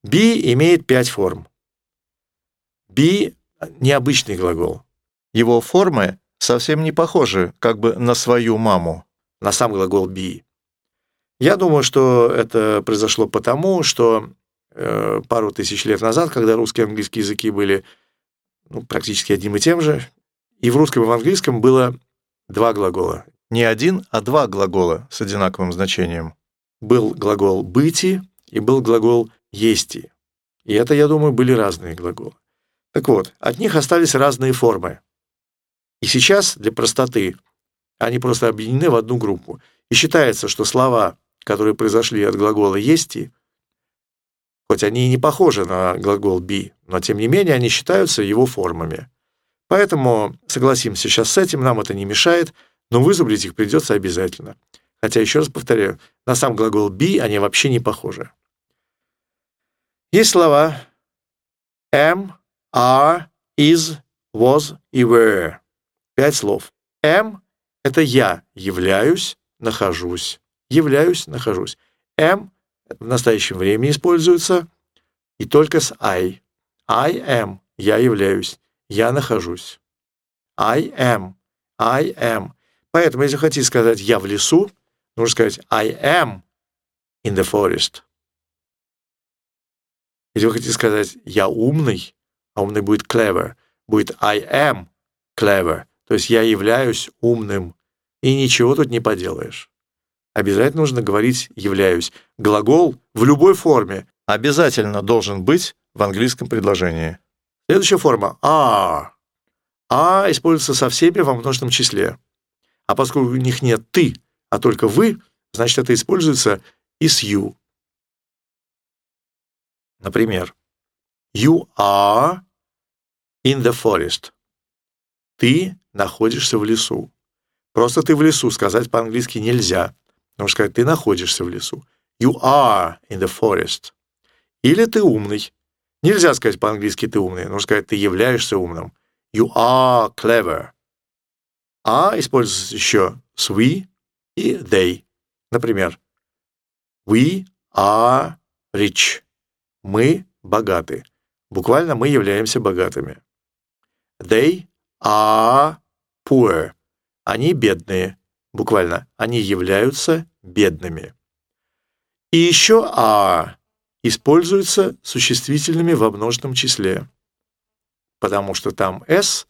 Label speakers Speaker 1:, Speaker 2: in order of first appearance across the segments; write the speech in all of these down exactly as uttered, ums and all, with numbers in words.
Speaker 1: Be имеет пять форм. Be — необычный глагол. Его формы совсем не похожи как бы на свою маму, на сам глагол be. Я думаю, что это произошло потому, что э, пару тысяч лет назад, когда русский и английский языки были ну, практически одним и тем же, и в русском и в английском было два глагола. Не один, а два глагола с одинаковым значением. Был глагол «быти» и был глагол «ести». И это, я думаю, были разные глаголы. Так вот, от них остались разные формы. И сейчас, для простоты, они просто объединены в одну группу. И считается, что слова, которые произошли от глагола «ести», хоть они и не похожи на глагол «be», но тем не менее они считаются его формами. Поэтому согласимся сейчас с этим, нам это не мешает, но вызубрить их придется обязательно. Хотя, еще раз повторяю, на сам глагол «be» они вообще не похожи. Есть слова am, are, is, was и were. Пять слов. Am — это я являюсь, нахожусь. Являюсь, нахожусь. Am в настоящем времени используется и только с I. I am — я являюсь, я нахожусь. I am, I am. Поэтому, если хотите сказать «я в лесу», нужно сказать I am in the forest. Если вы хотите сказать «я умный», а умный будет clever, будет I am clever, то есть я являюсь умным, и ничего тут не поделаешь. Обязательно нужно говорить «являюсь». Глагол в любой форме обязательно должен быть в английском предложении. Следующая форма are. Are используется со всеми во множественном числе. А поскольку у них нет «ты», а только «вы», значит, это используется и с «you». Например, you are in the forest. Ты находишься в лесу. Просто ты в лесу сказать по-английски нельзя. Нужно сказать, ты находишься в лесу. You are in the forest. Или ты умный. Нельзя сказать по-английски ты умный. Нужно сказать, ты являешься умным. You are clever. А используется еще с we и they. Например, we are rich. Мы богаты. Буквально мы являемся богатыми. They are poor. Они бедные. Буквально они являются бедными. И еще are используется существительными во множественном числе, потому что там s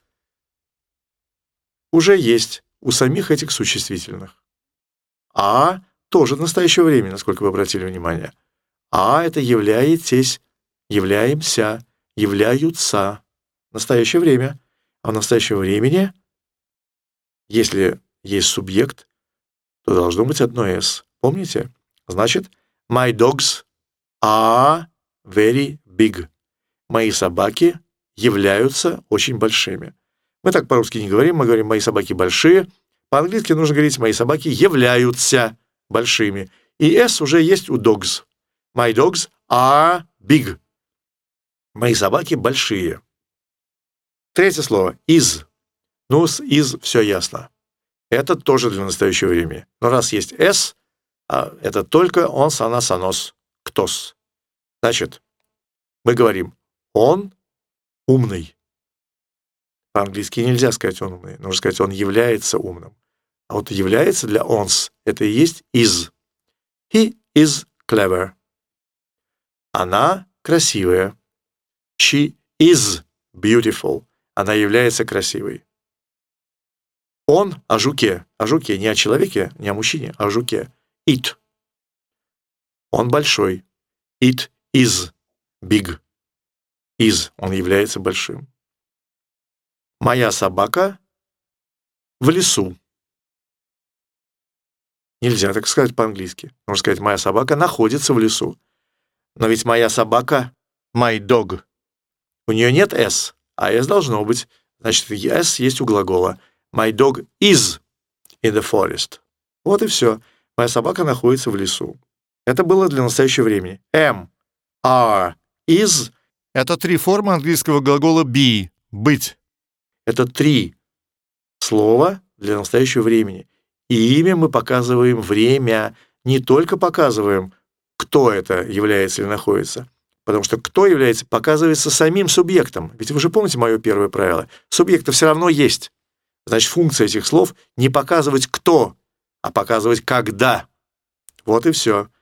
Speaker 1: уже есть у самих этих существительных. А тоже в настоящее время, насколько вы обратили внимание. А это являетесь, являемся, являются. Настоящее время. А в настоящем времени, если есть субъект, то должно быть одно s. Помните? Значит, my dogs are very big. Мои собаки являются очень большими. Мы так по-русски не говорим, мы говорим «мои собаки большие». По-английски нужно говорить «мои собаки являются большими». И s уже есть у dogs. My dogs are big. Мои собаки большие. Третье слово is. Ну, с is все ясно. Это тоже для настоящего времени. Но раз есть s, а это только он, она, санос, ктос. Значит, мы говорим он умный. По-английски нельзя сказать он умный. Нужно сказать он является умным. А вот является для ons это и есть is. He is clever. Она красивая. She is beautiful. Она является красивой. Он о жуке. О жуке. Не о человеке, не о мужчине, а о жуке. It. Он большой. It is big. Is. Он является большим. Моя собака в лесу. Нельзя так сказать по-английски. Можно сказать, моя собака находится в лесу. Но ведь моя собака my dog. У нее нет s, а s должно быть. Значит, s есть у глагола. My dog is in the forest. Вот и все. Моя собака находится в лесу. Это было для настоящего времени. Am, are, is — это три формы английского глагола be — быть. Это три слова для настоящего времени. И ими мы показываем время. Не только показываем, кто это является или находится. Потому что «кто» является, показывается самим субъектом. Ведь вы же помните мое первое правило. Субъект все равно есть. Значит, функция этих слов не показывать «кто», а показывать «когда». Вот и все.